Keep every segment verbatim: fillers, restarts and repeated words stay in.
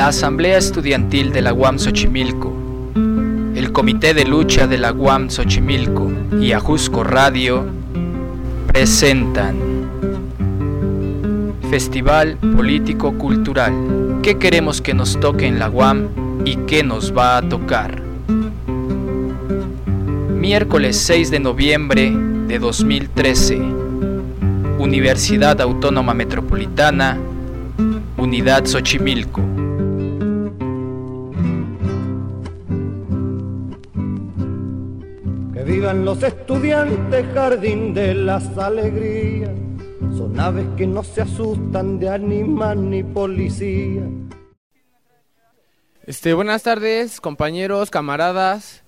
Asamblea Estudiantil de la U A M Xochimilco, el Comité de Lucha de la U A M Xochimilco y Ajusco Radio presentan Festival Político Cultural. ¿Qué queremos que nos toque en la U A M y qué nos va a tocar? Miércoles seis de noviembre de dos mil trece, Universidad Autónoma Metropolitana, Unidad Xochimilco. Que vivan los estudiantes, jardín de las alegrías, son aves que no se asustan de animal ni policía. Este, buenas tardes, compañeros, camaradas.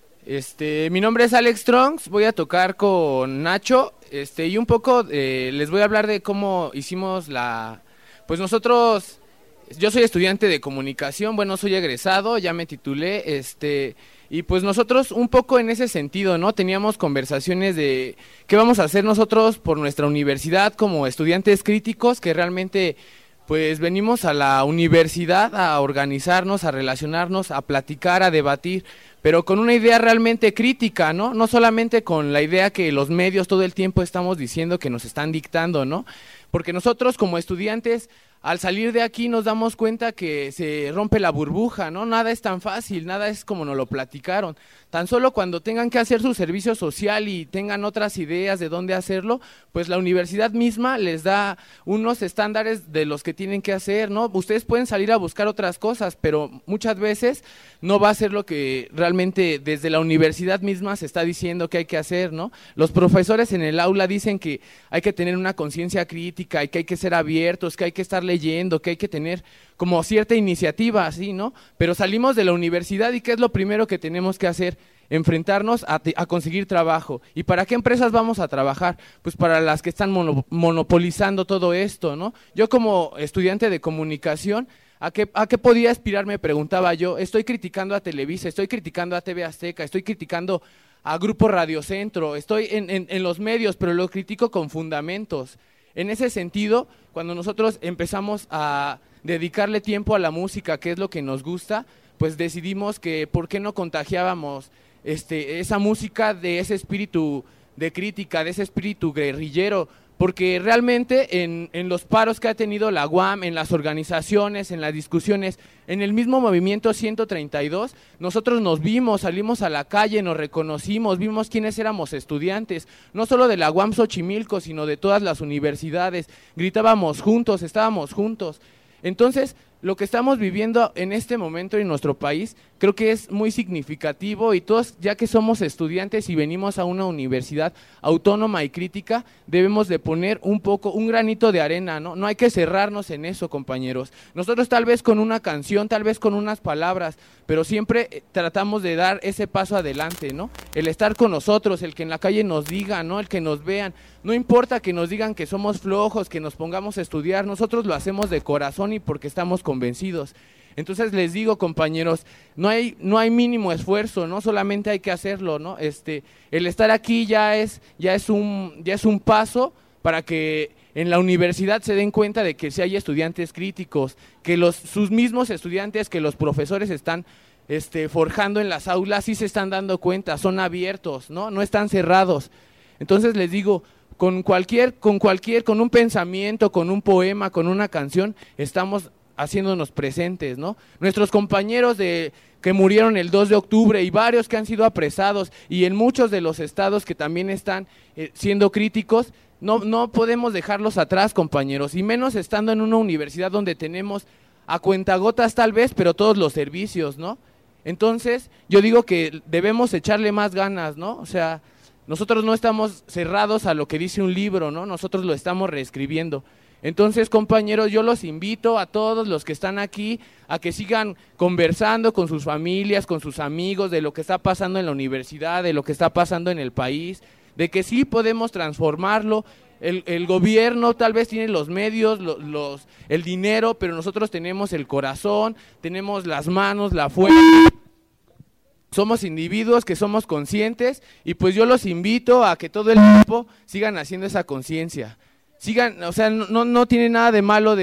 Este, mi nombre es Alex Strongs, voy a tocar con Nacho, este, y un poco eh, les voy a hablar de cómo hicimos la, pues nosotros, yo soy estudiante de comunicación, bueno, soy egresado, ya me titulé, este, y pues nosotros un poco en ese sentido, ¿no? Teníamos conversaciones de qué vamos a hacer nosotros por nuestra universidad como estudiantes críticos que realmente pues venimos a la universidad a organizarnos, a relacionarnos, a platicar, a debatir, pero con una idea realmente crítica, ¿no? No solamente con la idea que los medios todo el tiempo estamos diciendo que nos están dictando, ¿no? Porque nosotros como estudiantes, al salir de aquí nos damos cuenta que se rompe la burbuja, ¿no? Nada es tan fácil, nada es como nos lo platicaron. Tan solo cuando tengan que hacer su servicio social y tengan otras ideas de dónde hacerlo, pues la universidad misma les da unos estándares de los que tienen que hacer, ¿no? Ustedes pueden salir a buscar otras cosas, pero muchas veces no va a ser lo que realmente desde la universidad misma se está diciendo que hay que hacer, ¿no? Los profesores en el aula dicen que hay que tener una conciencia crítica y que hay que ser abiertos, que hay que estar leyendo, que hay que tener como cierta iniciativa, así, ¿no? Pero salimos de la universidad y ¿qué es lo primero que tenemos que hacer? Enfrentarnos a, a conseguir trabajo. ¿Y para qué empresas vamos a trabajar? Pues para las que están mono, monopolizando todo esto, ¿no? Yo como estudiante de comunicación, ¿a qué, ¿a qué podía aspirar? Me preguntaba yo. Estoy criticando a Televisa, estoy criticando a T V Azteca, estoy criticando a Grupo Radio Centro, estoy en, en, en los medios, pero lo critico con fundamentos. En ese sentido, cuando nosotros empezamos a dedicarle tiempo a la música, que es lo que nos gusta, pues decidimos que por qué no contagiábamos este, esa música de ese espíritu de crítica, de ese espíritu guerrillero, porque realmente en, en los paros que ha tenido la U A M, en las organizaciones, en las discusiones, en el mismo movimiento ciento treinta y dos, nosotros nos vimos, salimos a la calle, nos reconocimos, vimos quiénes éramos estudiantes, no solo de la U A M Xochimilco, sino de todas las universidades, gritábamos juntos, estábamos juntos. Entonces, lo que estamos viviendo en este momento en nuestro país creo que es muy significativo y todos, ya que somos estudiantes y venimos a una universidad autónoma y crítica, debemos de poner un poco, un granito de arena, ¿no? No hay que cerrarnos en eso, compañeros. Nosotros tal vez con una canción, tal vez con unas palabras, pero siempre tratamos de dar ese paso adelante, ¿no? El estar con nosotros, el que en la calle nos digan, ¿no? El que nos vean. No importa que nos digan que somos flojos, que nos pongamos a estudiar, nosotros lo hacemos de corazón y porque estamos convencidos. Entonces les digo, compañeros, no hay no hay mínimo esfuerzo, no solamente hay que hacerlo, ¿no? Este, el estar aquí ya es ya es un ya es un paso para que en la universidad se den cuenta de que sí hay estudiantes críticos, que los sus mismos estudiantes, que los profesores están este forjando en las aulas, sí se están dando cuenta, son abiertos, ¿no? No están cerrados. Entonces les digo, con cualquier, con cualquier, con un pensamiento, con un poema, con una canción, estamos haciéndonos presentes, ¿no? Nuestros compañeros de que murieron el dos de octubre y varios que han sido apresados y en muchos de los estados que también están eh, siendo críticos, no, no podemos dejarlos atrás, compañeros, y menos estando en una universidad donde tenemos a cuentagotas tal vez, pero todos los servicios, ¿no? Entonces, yo digo que debemos echarle más ganas, ¿no? O sea, nosotros no estamos cerrados a lo que dice un libro, ¿no? Nosotros lo estamos reescribiendo. Entonces, compañeros, yo los invito a todos los que están aquí a que sigan conversando con sus familias, con sus amigos, de lo que está pasando en la universidad, de lo que está pasando en el país, de que sí podemos transformarlo. El, el gobierno tal vez tiene los medios, los, los, el dinero, pero nosotros tenemos el corazón, tenemos las manos, la fuerza. Somos individuos que somos conscientes y pues yo los invito a que todo el tiempo sigan haciendo esa conciencia. Sigan, o sea, no, no tiene nada de malo de,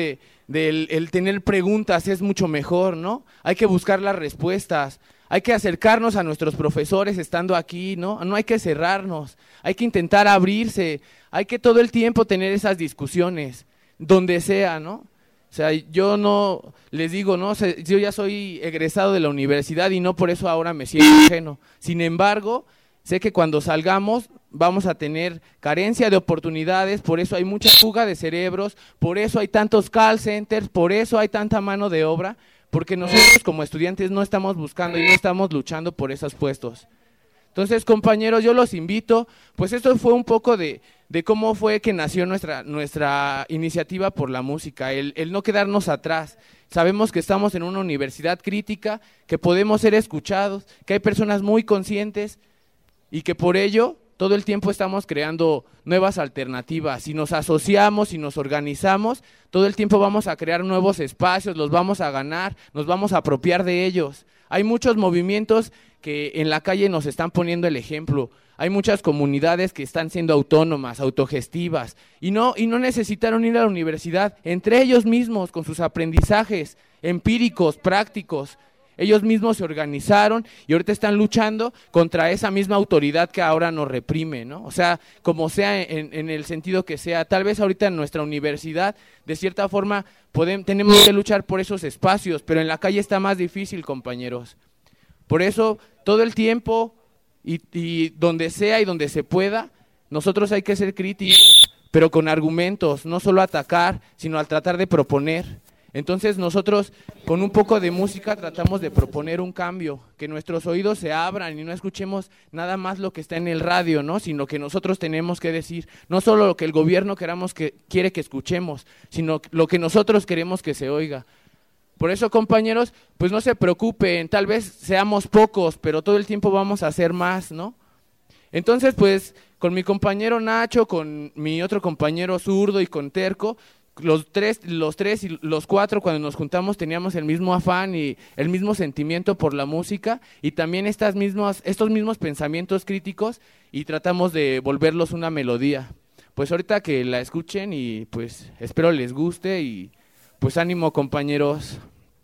del el tener preguntas es mucho mejor, ¿no? Hay que buscar las respuestas, hay que acercarnos a nuestros profesores estando aquí, ¿no? No hay que cerrarnos, hay que intentar abrirse, hay que todo el tiempo tener esas discusiones, donde sea, ¿no? O sea, yo no, les digo, ¿no? O sea, yo ya soy egresado de la universidad y no por eso ahora me siento ajeno. Sin embargo, sé que cuando salgamos vamos a tener carencia de oportunidades, por eso hay mucha fuga de cerebros, por eso hay tantos call centers, por eso hay tanta mano de obra, porque nosotros como estudiantes no estamos buscando y no estamos luchando por esos puestos. Entonces, compañeros, yo los invito, pues esto fue un poco de, de cómo fue que nació nuestra, nuestra iniciativa por la música, el, el no quedarnos atrás. Sabemos que estamos en una universidad crítica, que podemos ser escuchados, que hay personas muy conscientes y que por ello todo el tiempo estamos creando nuevas alternativas. Si nos asociamos, si nos organizamos, todo el tiempo vamos a crear nuevos espacios, los vamos a ganar, nos vamos a apropiar de ellos. Hay muchos movimientos que en la calle nos están poniendo el ejemplo. Hay muchas comunidades que están siendo autónomas, autogestivas, y no, y no necesitaron ir a la universidad, entre ellos mismos, con sus aprendizajes empíricos, prácticos. Ellos mismos se organizaron y ahorita están luchando contra esa misma autoridad que ahora nos reprime, ¿no? O sea, como sea, en, en el sentido que sea, tal vez ahorita en nuestra universidad, de cierta forma, podemos, tenemos que luchar por esos espacios, pero en la calle está más difícil, compañeros. Por eso, todo el tiempo y, y donde sea y donde se pueda, nosotros hay que ser críticos, pero con argumentos, no solo atacar, sino al tratar de proponer. Entonces nosotros con un poco de música tratamos de proponer un cambio, que nuestros oídos se abran y no escuchemos nada más lo que está en el radio, ¿no? Sino que nosotros tenemos que decir, no solo lo que el gobierno queramos que, quiere que escuchemos, sino lo que nosotros queremos que se oiga. Por eso, compañeros, pues no se preocupen, tal vez seamos pocos, pero todo el tiempo vamos a hacer más, ¿no? Entonces, pues, con mi compañero Nacho, con mi otro compañero Zurdo y con Terco, los tres, los tres y los cuatro cuando nos juntamos teníamos el mismo afán y el mismo sentimiento por la música y también estas mismas, estos mismos pensamientos críticos y tratamos de volverlos una melodía. Pues ahorita que la escuchen y pues espero les guste y pues ánimo, compañeros.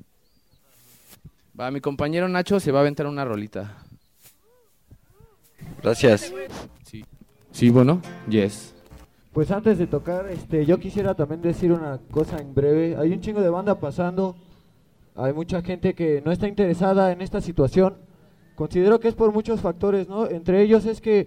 Va, mi compañero Nacho se va a aventar una rolita. Gracias. Sí, sí, bueno, yes. Pues antes de tocar, este, yo quisiera también decir una cosa en breve. Hay un chingo de banda pasando, hay mucha gente que no está interesada en esta situación. Considero que es por muchos factores, ¿no? Entre ellos es que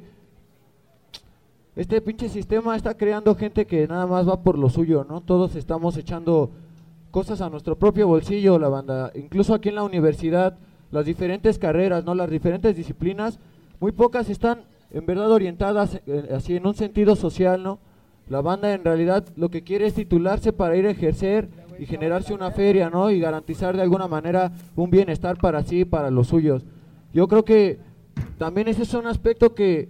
este pinche sistema está creando gente que nada más va por lo suyo, ¿no? Todos estamos echando cosas a nuestro propio bolsillo, la banda. Incluso aquí en la universidad, las diferentes carreras, ¿no? Las diferentes disciplinas, muy pocas están en verdad orientadas eh, así en un sentido social, ¿no? La banda en realidad lo que quiere es titularse para ir a ejercer y generarse una feria, ¿no? Y garantizar de alguna manera un bienestar para sí y para los suyos. Yo creo que también ese es un aspecto que,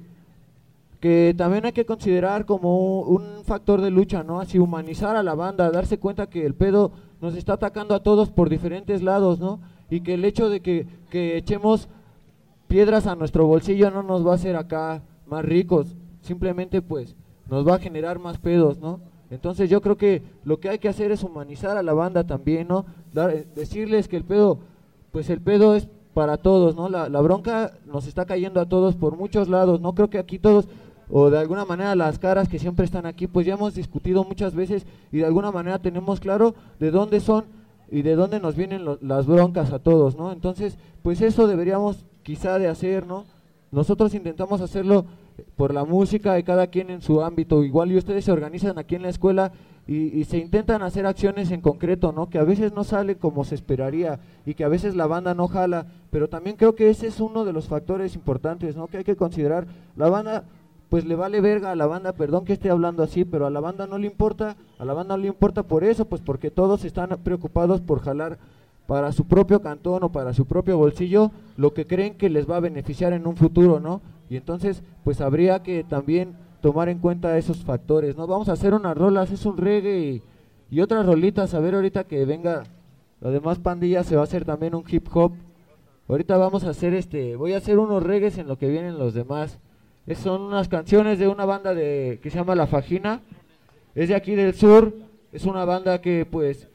que también hay que considerar como un factor de lucha, ¿no? Así humanizar a la banda, darse cuenta que el pedo nos está atacando a todos por diferentes lados, ¿no? Y que el hecho de que, que echemos piedras a nuestro bolsillo no nos va a hacer acá más ricos, simplemente pues nos va a generar más pedos, ¿no? Entonces yo creo que lo que hay que hacer es humanizar a la banda también, ¿no? Dar, decirles que el pedo, pues el pedo es para todos, ¿no? La, la bronca nos está cayendo a todos por muchos lados, ¿no? Creo que aquí todos, o de alguna manera las caras que siempre están aquí, pues ya hemos discutido muchas veces y de alguna manera tenemos claro de dónde son y de dónde nos vienen lo, las broncas a todos, ¿no? Entonces, pues eso deberíamos quizá de hacer, ¿no? Nosotros intentamos hacerlo por la música de cada quien en su ámbito, igual y ustedes se organizan aquí en la escuela y, y se intentan hacer acciones en concreto, ¿no? Que a veces no sale como se esperaría y que a veces la banda no jala, pero también creo que ese es uno de los factores importantes, ¿no? Que hay que considerar. La banda, pues le vale verga a la banda, perdón que esté hablando así, pero a la banda no le importa, a la banda no le importa por eso, pues porque todos están preocupados por jalar para su propio cantón o para su propio bolsillo lo que creen que les va a beneficiar en un futuro, ¿no? Y entonces pues habría que también tomar en cuenta esos factores, ¿no? Vamos a hacer unas rolas, es un reggae y, y otras rolitas, a ver ahorita que venga la demás pandilla se va a hacer también un hip hop. Ahorita vamos a hacer este, voy a hacer unos reggaes en lo que vienen los demás. Es, son unas canciones de una banda de que se llama La Fajina, es de aquí del sur, es una banda que pues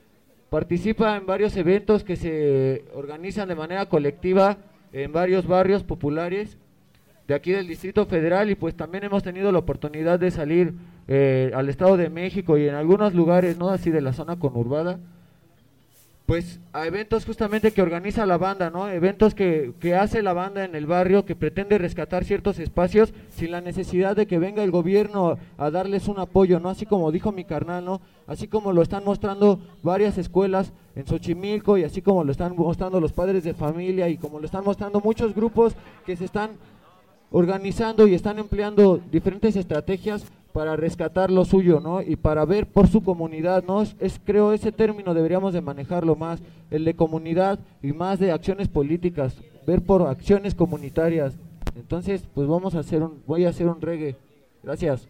participa en varios eventos que se organizan de manera colectiva en varios barrios populares de aquí del Distrito Federal, y pues también hemos tenido la oportunidad de salir eh, al Estado de México y en algunos lugares, ¿no?, así de la zona conurbada, pues a eventos justamente que organiza la banda, ¿no? Eventos que, que hace la banda en el barrio, que pretende rescatar ciertos espacios sin la necesidad de que venga el gobierno a darles un apoyo, ¿no? Así como dijo mi carnal, ¿no? Así como lo están mostrando varias escuelas en Xochimilco, y así como lo están mostrando los padres de familia, y como lo están mostrando muchos grupos que se están organizando y están empleando diferentes estrategias para rescatar lo suyo, ¿no? Y para ver por su comunidad, ¿no? Es, es creo ese término deberíamos de manejarlo más, el de comunidad, y más de acciones políticas, ver por acciones comunitarias. Entonces, pues vamos a hacer un, voy a hacer un reggae. Gracias.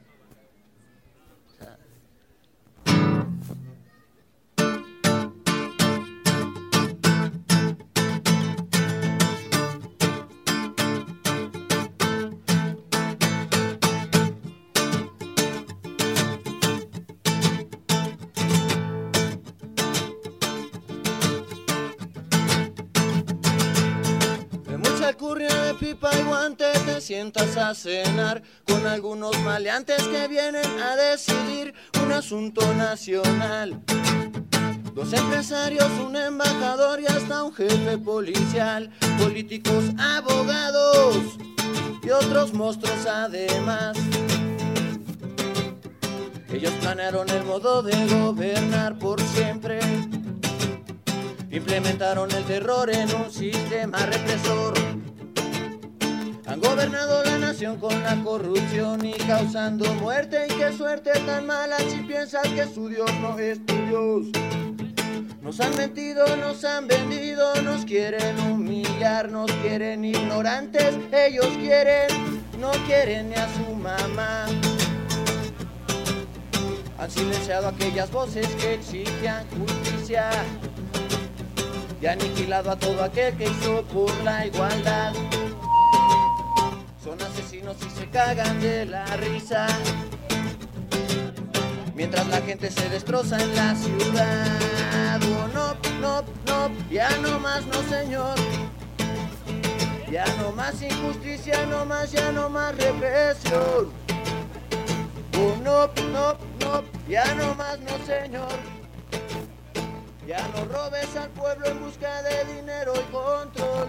De pipa y guante te sientas a cenar con algunos maleantes que vienen a decidir un asunto nacional. Dos empresarios, un embajador y hasta un jefe policial, políticos, abogados y otros monstruos además. Ellos planearon el modo de gobernar por siempre, implementaron el terror en un sistema represor. Han gobernado la nación con la corrupción y causando muerte. Y qué suerte tan mala si piensas que su Dios no es tu Dios. Nos han mentido, nos han vendido, nos quieren humillar, nos quieren ignorantes. Ellos quieren, no quieren ni a su mamá. Han silenciado aquellas voces que exigían justicia y han aniquilado a todo aquel que hizo por la igualdad. Son asesinos y se cagan de la risa, mientras la gente se destroza en la ciudad. Oh, no, no, no, ya no más, no señor. Ya no más injusticia, no más, ya no más represión. Oh, no, no, no, ya no más, no señor. Ya no robes al pueblo en busca de dinero y control.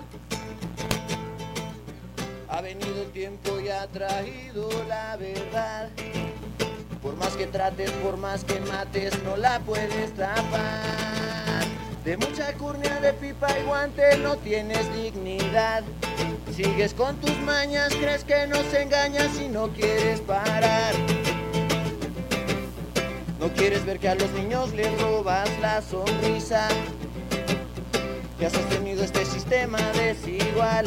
Ha venido el tiempo y ha traído la verdad. Por más que trates, por más que mates, no la puedes tapar. De mucha alcurnia, de pipa y guante, no tienes dignidad. Sigues con tus mañas, crees que nos engañas y no quieres parar. No quieres ver que a los niños les robas la sonrisa, que has sostenido este sistema desigual,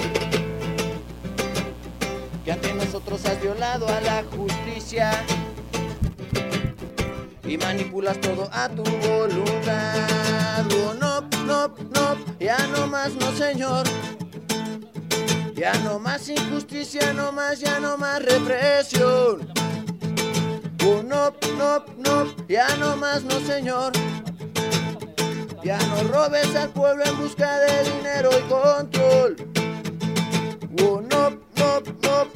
que ante nosotros has violado a la justicia y manipulas todo a tu voluntad. Oh, no, no, no, ya no más, no señor. Ya no más injusticia, no más, ya no más represión. Oh, no, no, no, ya no más, no señor. Ya no robes al pueblo en busca de dinero y control. Oh, no, no, no.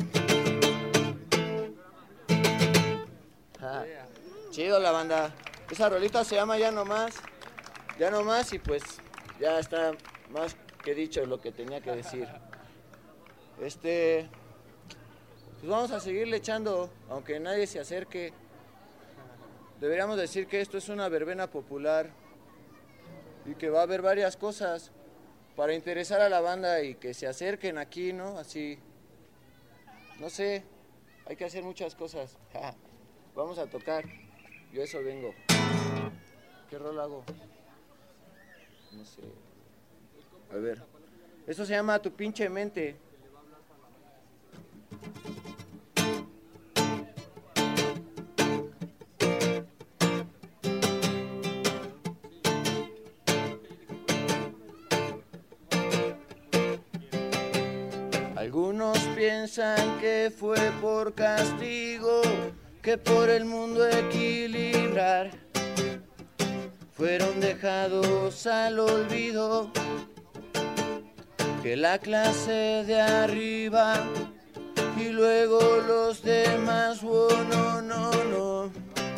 Ah, chido la banda. Esa rolita se llama Ya no más. Ya no más, y pues ya está más que dicho lo que tenía que decir. Este, pues vamos a seguirle echando, aunque nadie se acerque. Deberíamos decir que esto es una verbena popular y que va a haber varias cosas para interesar a la banda y que se acerquen aquí, ¿no? Así, no sé, hay que hacer muchas cosas. Vamos a tocar, yo eso vengo. ¿Qué rol hago? No sé. A ver, eso se llama Tu pinche mente. Algunos piensan que fue por castigo, que por el mundo equilibrar. fueron dejados al olvido, que la clase de arriba y luego los demás, oh, no, no, no.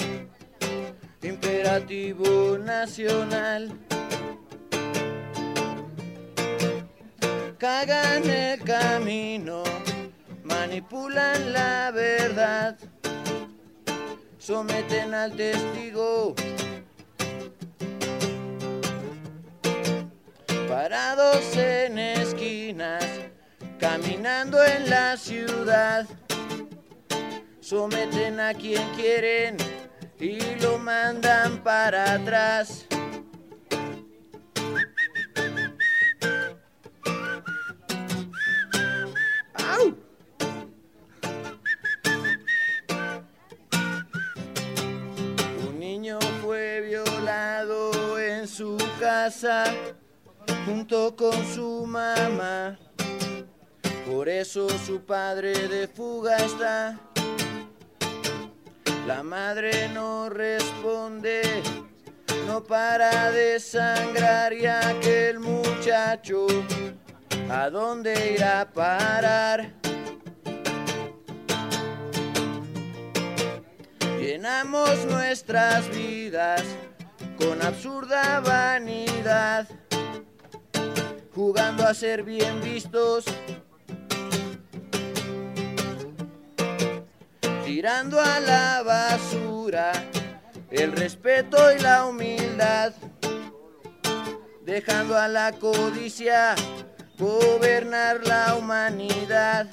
Imperativo nacional, cagan el camino, manipulan la verdad, someten al testigo, parados en esquinas, caminando en la ciudad, someten a quien quieren y lo mandan para atrás. ¡Au! Un niño fue violado en su casa junto con su mamá, por eso su padre de fuga está. La madre no responde, no para de sangrar, y aquel muchacho, ¿a dónde irá a parar? Llenamos nuestras vidas con absurda vanidad, jugando a ser bien vistos, tirando a la basura el respeto y la humildad, dejando a la codicia gobernar la humanidad.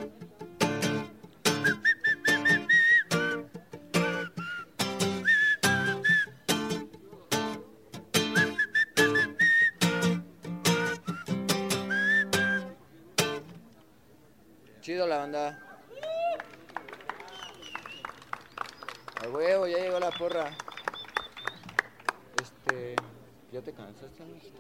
Chido la banda. Al huevo, ya llegó la porra. Este... ¿Ya te cansaste, amiguito?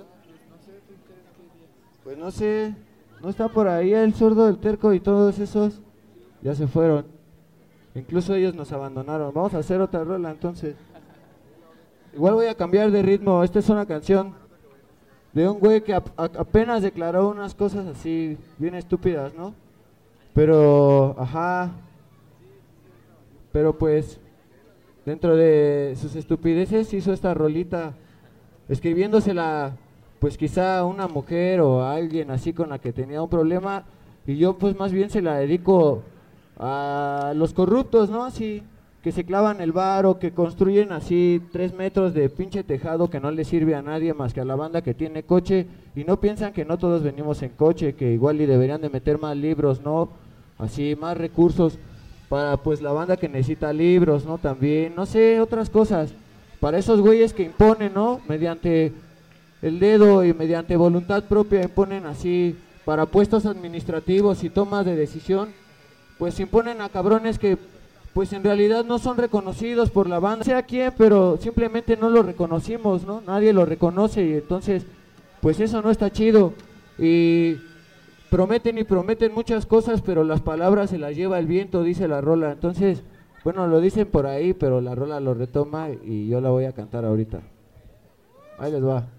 Pues no sé, no está por ahí el zurdo, el terco y todos esos. Ya se fueron. Incluso ellos nos abandonaron. Vamos a hacer otra rola entonces. Igual voy a cambiar de ritmo. Esta es una canción de un güey que a, a, apenas declaró unas cosas así bien estúpidas, ¿no? Pero, ajá. Pero pues, dentro de sus estupideces hizo esta rolita, escribiéndosela pues quizá a una mujer o a alguien así con la que tenía un problema, y yo pues más bien se la dedico a los corruptos, ¿no? Así, que se clavan el varo, que construyen así tres metros de pinche tejado que no le sirve a nadie más que a la banda que tiene coche, y no piensan que no todos venimos en coche, que igual y deberían de meter más libros, ¿no? Así, más recursos para pues la banda que necesita libros, ¿no? También, no sé, otras cosas, para esos güeyes que imponen, ¿no? Mediante el dedo y mediante voluntad propia imponen así, para puestos administrativos y tomas de decisión, pues imponen a cabrones que pues en realidad no son reconocidos por la banda, sea quién, pero simplemente no lo reconocimos, ¿no? Nadie lo reconoce, y entonces pues eso no está chido, y prometen y prometen muchas cosas, pero las palabras se las lleva el viento, dice la rola. Entonces, bueno, lo dicen por ahí, pero la rola lo retoma y yo la voy a cantar ahorita. Ahí les va.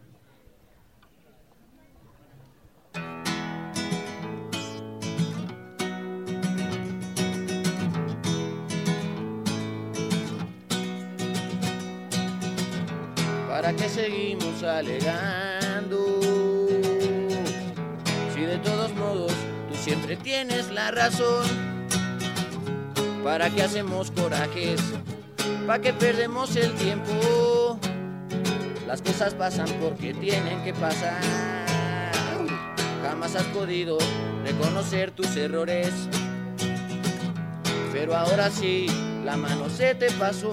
¿Para qué seguimos alegando? Si de todos modos tú siempre tienes la razón. ¿Para qué hacemos corajes? ¿Para qué perdemos el tiempo? Las cosas pasan porque tienen que pasar. Jamás has podido reconocer tus errores, pero ahora sí, la mano se te pasó.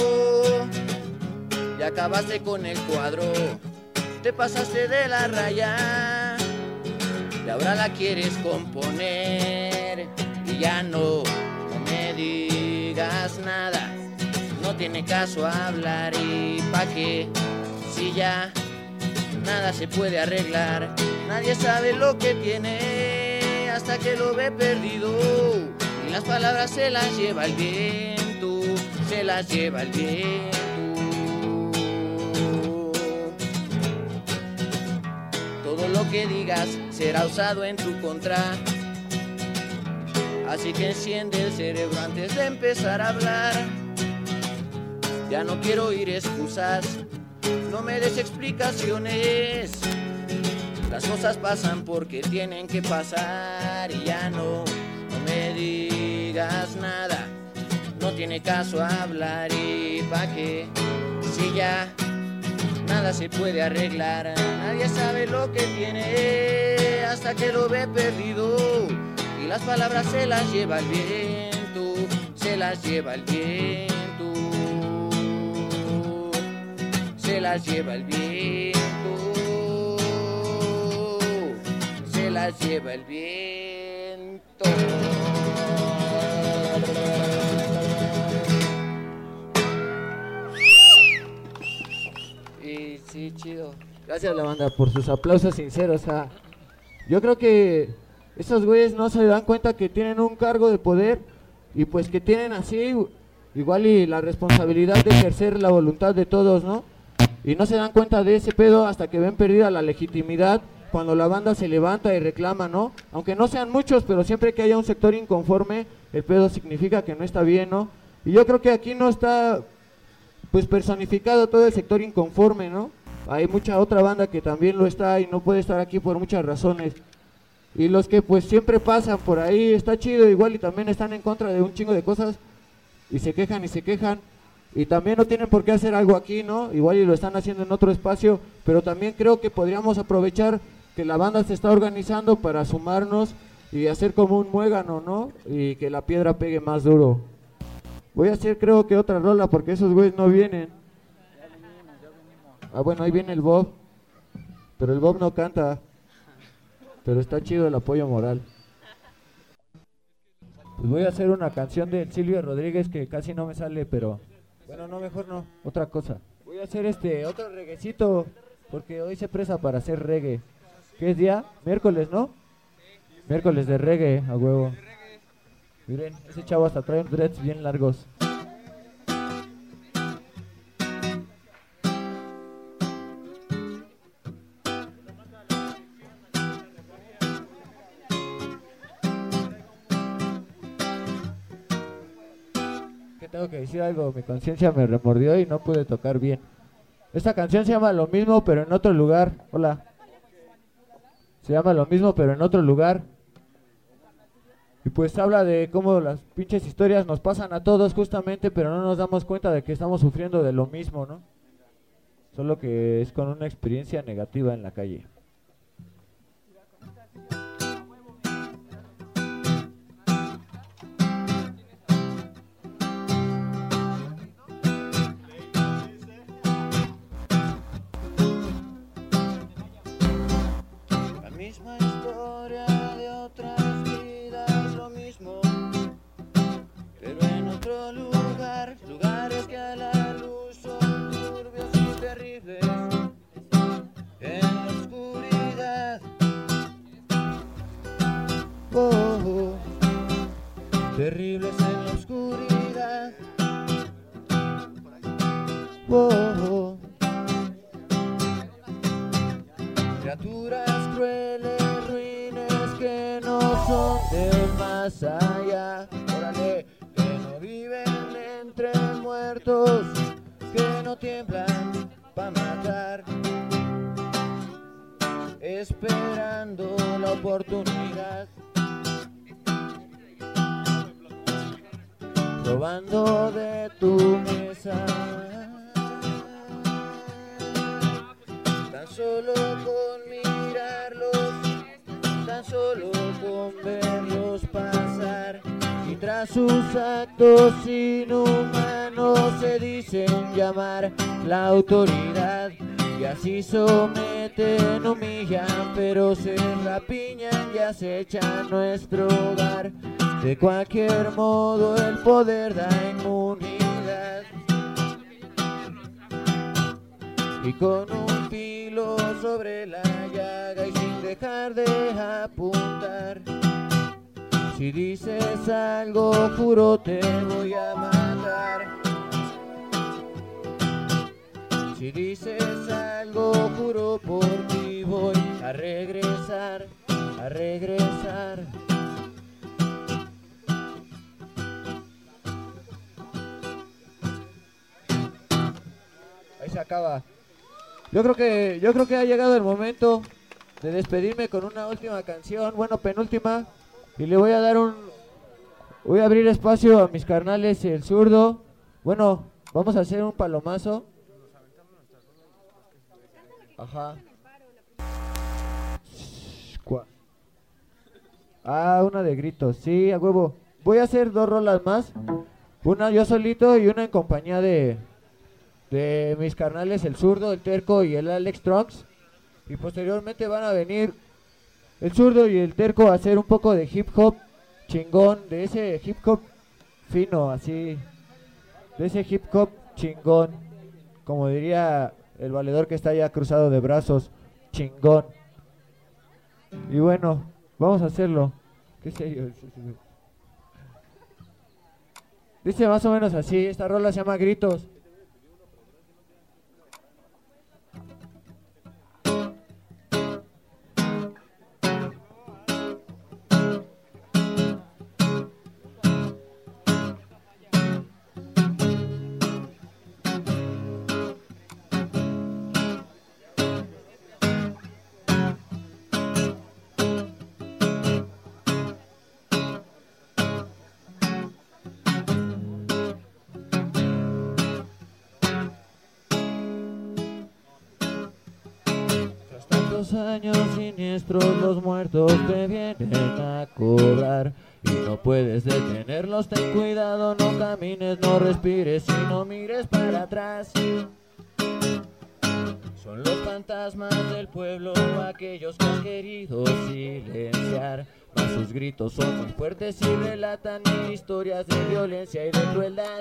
Ya acabaste con el cuadro, te pasaste de la raya, y ahora la quieres componer, y ya no, no me digas nada, no tiene caso hablar, y pa' qué, si ya nada se puede arreglar, nadie sabe lo que tiene hasta que lo ve perdido, y las palabras se las lleva el viento, se las lleva el viento. todo lo que digas será usado en tu contra. Así que enciende el cerebro antes de empezar a hablar. Ya no quiero oír excusas, no me des explicaciones. Las cosas pasan porque tienen que pasar y ya no, no me digas nada. No tiene caso hablar y pa' qué, si ya nada se puede arreglar. Nadie sabe lo que tiene hasta que lo ve perdido. Y las palabras se las lleva el viento, se las lleva el viento. Se las lleva el viento, se las lleva el viento. Y sí, chido. Gracias, la banda, por sus aplausos sinceros. O sea, yo creo que esos güeyes no se dan cuenta que tienen un cargo de poder y pues que tienen así igual y la responsabilidad de ejercer la voluntad de todos, ¿no? Y no se dan cuenta de ese pedo hasta que ven perdida la legitimidad cuando la banda se levanta y reclama, ¿no? Aunque no sean muchos, pero siempre que haya un sector inconforme, el pedo significa que no está bien, ¿no? Y yo creo que aquí no está, pues, personificado todo el sector inconforme, ¿no? Hay mucha otra banda que también lo está y no puede estar aquí por muchas razones. Y los que, pues, siempre pasan por ahí, está chido igual y también están en contra de un chingo de cosas y se quejan y se quejan. Y también no tienen por qué hacer algo aquí, ¿no? Igual y lo están haciendo en otro espacio, pero también creo que podríamos aprovechar que la banda se está organizando para sumarnos y hacer como un muégano, ¿no? Y que la piedra pegue más duro. Voy a hacer creo que otra rola porque esos güeyes no vienen. Ah, bueno, ahí viene el Bob, pero el Bob no canta, pero está chido el apoyo moral. Pues voy a hacer una canción de Silvio Rodríguez que casi no me sale, pero... Bueno, no, mejor no, otra cosa. Voy a hacer este, otro reguecito, porque hoy se presta para hacer reggae. ¿Qué es día? Miércoles, ¿no? Miércoles de reggae, a huevo. Miren, ese chavo hasta trae dreads bien largos. Tengo que decir algo, mi conciencia me remordió y no pude tocar bien. Esta canción se llama Lo Mismo pero en otro lugar. Hola. Se llama Lo Mismo pero en otro lugar. Y pues habla de cómo las pinches historias nos pasan a todos justamente, pero no nos damos cuenta de que estamos sufriendo de lo mismo, ¿no? Solo que es con una experiencia negativa en la calle. Terribles en la oscuridad. Oh, criaturas crueles, ruines que no son del más allá. Órale, que no viven entre muertos, que no tiemblan pa' matar, esperando la oportunidad. Robando de tu mesa, tan solo con mirarlos, tan solo con verlos pasar, y tras sus actos inhumanos se dicen llamar la autoridad, y así someten, humillan, pero se rapiñan y acechan nuestro hogar. De cualquier modo el poder da inmunidad, y con un filo sobre la llaga y sin dejar de apuntar, si dices algo juro te voy a matar. Si dices algo, juro por ti voy a regresar, a regresar. Ahí se acaba. Yo creo que, yo creo que ha llegado el momento de despedirme con una última canción, bueno, penúltima, y le voy a dar un, voy a abrir espacio a mis carnales, el zurdo. Bueno, vamos a hacer un palomazo. Ajá. Ah, una de gritos, sí, a huevo. Voy a hacer dos rolas más, una yo solito y una en compañía de, de mis carnales, el zurdo, el terco y el Alex Trunks. Y posteriormente van a venir el zurdo y el terco a hacer un poco de hip hop chingón, de ese hip hop fino, así, de ese hip hop chingón, como diría el valedor que está ya cruzado de brazos, chingón. Y bueno, vamos a hacerlo. Qué serio. Dice más o menos así, esta rola se llama Gritos. Años siniestros, los muertos te vienen a cobrar y no puedes detenerlos. Ten cuidado, no camines, no respires y no mires para atrás. Son los fantasmas del pueblo, aquellos que has querido silenciar, mas sus gritos son muy fuertes y relatan mil historias de violencia y de crueldad.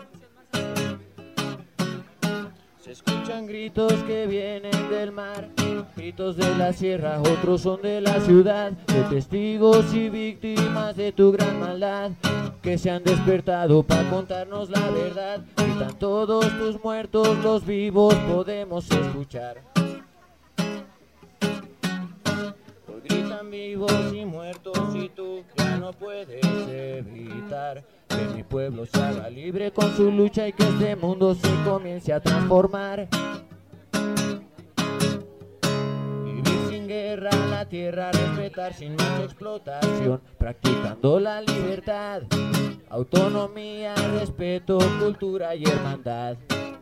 Se escuchan gritos que vienen del mar, gritos de la sierra, otros son de la ciudad, de testigos y víctimas de tu gran maldad, que se han despertado para contarnos la verdad. Gritan todos tus muertos, los vivos podemos escuchar. Hoy gritan vivos y muertos y tú ya no puedes evitar que mi pueblo se haga libre con su lucha y que este mundo se comience a transformar. Vivir sin guerra, la tierra respetar sin más explotación, practicando la libertad, autonomía, respeto, cultura y hermandad.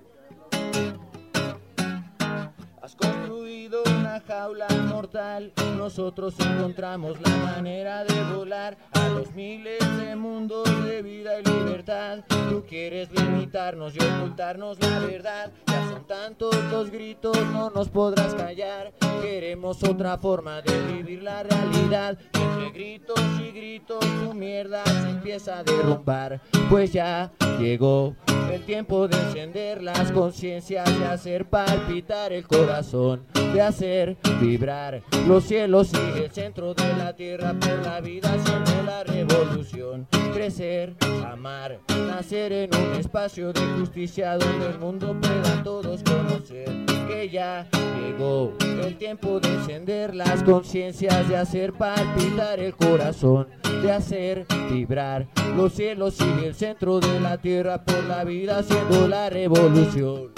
Has construido una jaula mortal, nosotros encontramos la manera de volar a los miles de mundos de vida y libertad. Tú quieres limitarnos y ocultarnos la verdad, ya son tantos los gritos, no nos podrás callar. Queremos otra forma de vivir la realidad, y entre gritos y gritos tu mierda se empieza a derrumbar. Pues ya llegó el tiempo de encender las conciencias, de hacer palpitar el corazón, de hacer vibrar los cielos y el centro de la tierra por la vida, haciendo la revolución. Crecer, amar, nacer en un espacio de justicia donde el mundo pueda todos conocer que ya llegó el tiempo de encender las conciencias, de hacer palpitar el corazón, de hacer vibrar los cielos y el centro de la tierra por la vida, haciendo la revolución.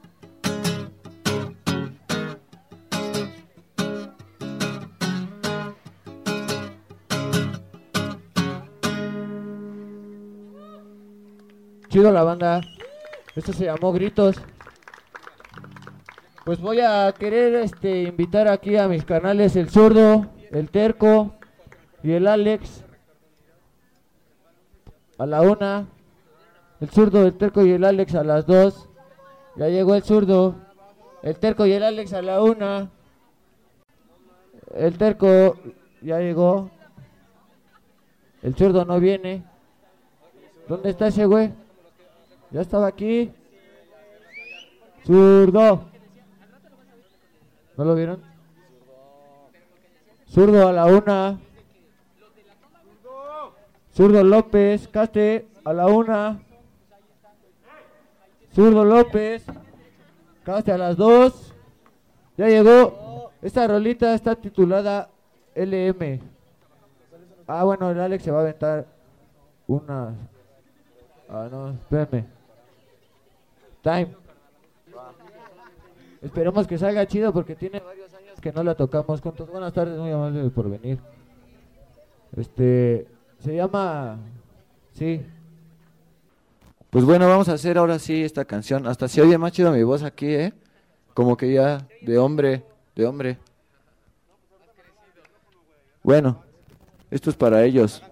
Chido la banda, esto se llamó Gritos. Pues voy a querer este invitar aquí a mis canales el zurdo, el terco y el Alex a la una, el zurdo, el terco y el Alex a las dos. Ya llegó el zurdo, el terco y el Alex a la una. El terco ya llegó. El zurdo no viene. ¿Dónde está ese güey? Ya estaba aquí. Zurdo. ¿No lo vieron? Zurdo a la una. Zurdo López, Caste a la una. Zurdo López. Hasta las dos. Ya llegó. Esta rolita está titulada L M. Ah, bueno, el Alex se va a aventar una. Ah, no, espérame. Time. Esperemos que salga chido porque tiene varios años que no la tocamos juntos. Buenas tardes, muy amable por venir. Este, se llama, sí. Pues bueno, vamos a hacer ahora sí esta canción. Hasta se oye más chido mi voz aquí, ¿eh? Como que ya de hombre, de hombre. Bueno, esto es para ellos.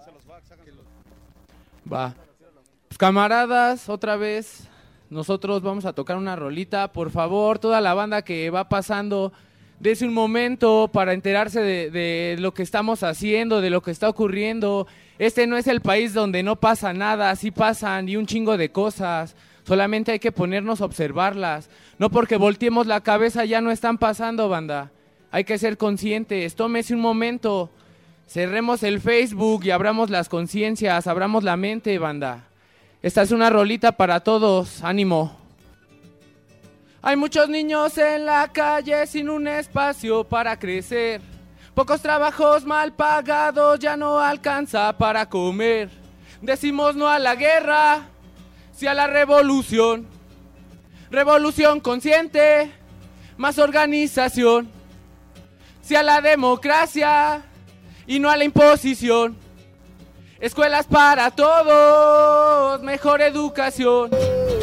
Va. Pues camaradas, otra vez nosotros vamos a tocar una rolita. Por favor, toda la banda que va pasando, dese un momento para enterarse de, de lo que estamos haciendo, de lo que está ocurriendo. Este no es el país donde no pasa nada, sí pasan y un chingo de cosas. Solamente hay que ponernos a observarlas. No porque volteemos la cabeza ya no están pasando, banda. Hay que ser conscientes. Tómese un momento. Cerremos el Facebook y abramos las conciencias, abramos la mente, banda. Esta es una rolita para todos. Ánimo. Hay muchos niños en la calle sin un espacio para crecer. Pocos trabajos mal pagados, ya no alcanza para comer. Decimos no a la guerra, sí a la revolución. Revolución consciente, más organización. Sí a la democracia y no a la imposición. Escuelas para todos, mejor educación.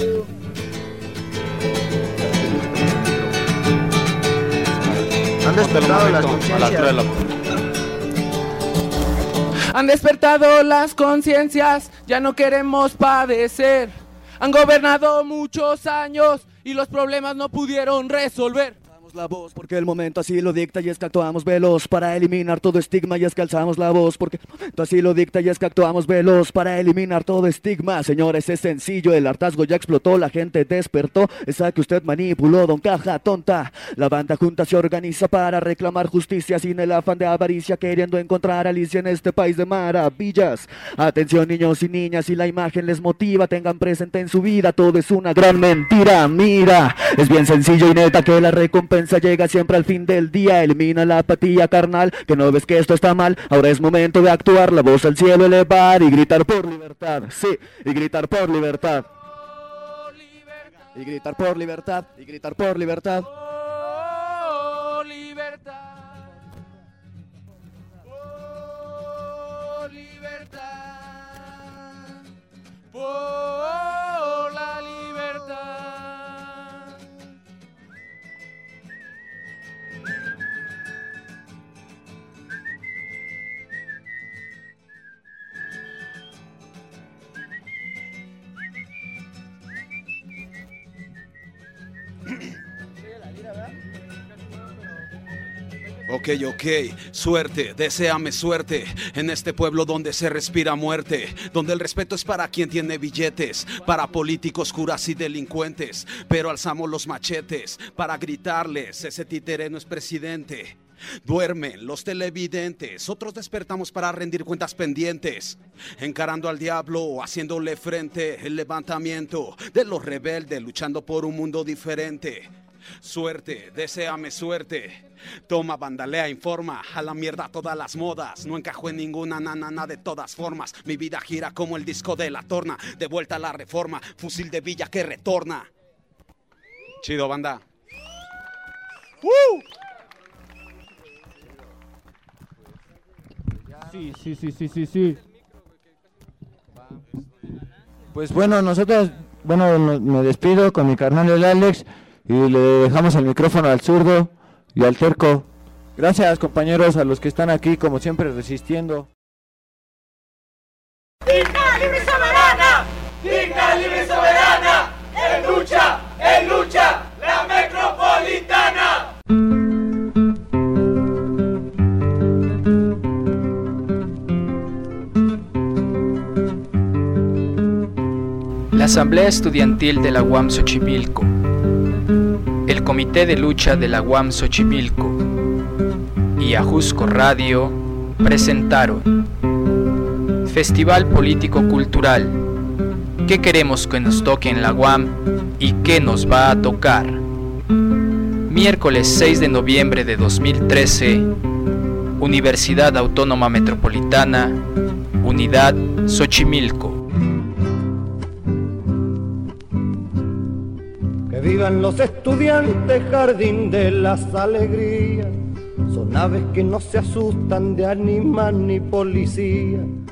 Han despertado las conciencias. Han despertado las conciencias, ya no queremos padecer. Han gobernado muchos años y los problemas no pudieron resolver. La voz porque el momento así lo dicta y es que actuamos veloz para eliminar todo estigma y es que alzamos la voz porque el momento así lo dicta y es que actuamos veloz para eliminar todo estigma. Señores, es sencillo, el hartazgo ya explotó, la gente despertó, esa que usted manipuló, don Caja Tonta. La banda junta se organiza para reclamar justicia sin el afán de avaricia, queriendo encontrar Alicia en este país de maravillas. Atención niños y niñas, si la imagen les motiva, tengan presente en su vida, todo es una gran mentira. Mira, es bien sencillo y neta que la recompensa llega siempre al fin del día. Elimina la apatía carnal, que no ves que esto está mal. Ahora es momento de actuar, la voz al cielo elevar y gritar por libertad, sí, y gritar por libertad. Y gritar por libertad, y gritar por libertad. Oh, libertad. Oh, libertad. Por la libertad. Ok, ok, suerte, deséame suerte en este pueblo donde se respira muerte, donde el respeto es para quien tiene billetes, para políticos, curas y delincuentes, pero alzamos los machetes para gritarles, ese títere no es presidente. Duermen los televidentes, otros despertamos para rendir cuentas pendientes, encarando al diablo, haciéndole frente, el levantamiento de los rebeldes, luchando por un mundo diferente. Suerte, deséame suerte. Toma, bandalea, informa. A la mierda todas las modas. No encajo en ninguna nanana de todas formas. Mi vida gira como el disco de la torna. De vuelta a la reforma. Fusil de villa que retorna. Chido, banda. ¡Uh! Sí, sí, sí, sí, sí, sí. Pues bueno, nosotros, bueno, no- me despido con mi carnal el Alex y le dejamos el micrófono al zurdo y al terco. Gracias, compañeros, a los que están aquí, como siempre, resistiendo. ¡Digna, libre y soberana! ¡Digna, libre y soberana! ¡En lucha, en lucha, la metropolitana! La Asamblea Estudiantil de la U A M Xochimilco, el Comité de Lucha de la U A M Xochimilco y Ajusco Radio presentaron Festival Político Cultural. ¿Qué queremos que nos toque en la U A M y qué nos va a tocar? Miércoles seis de noviembre de dos mil trece, Universidad Autónoma Metropolitana, Unidad Xochimilco. Que vivan los estudiantes, jardín de las alegrías. Son aves que no se asustan de animal ni policía.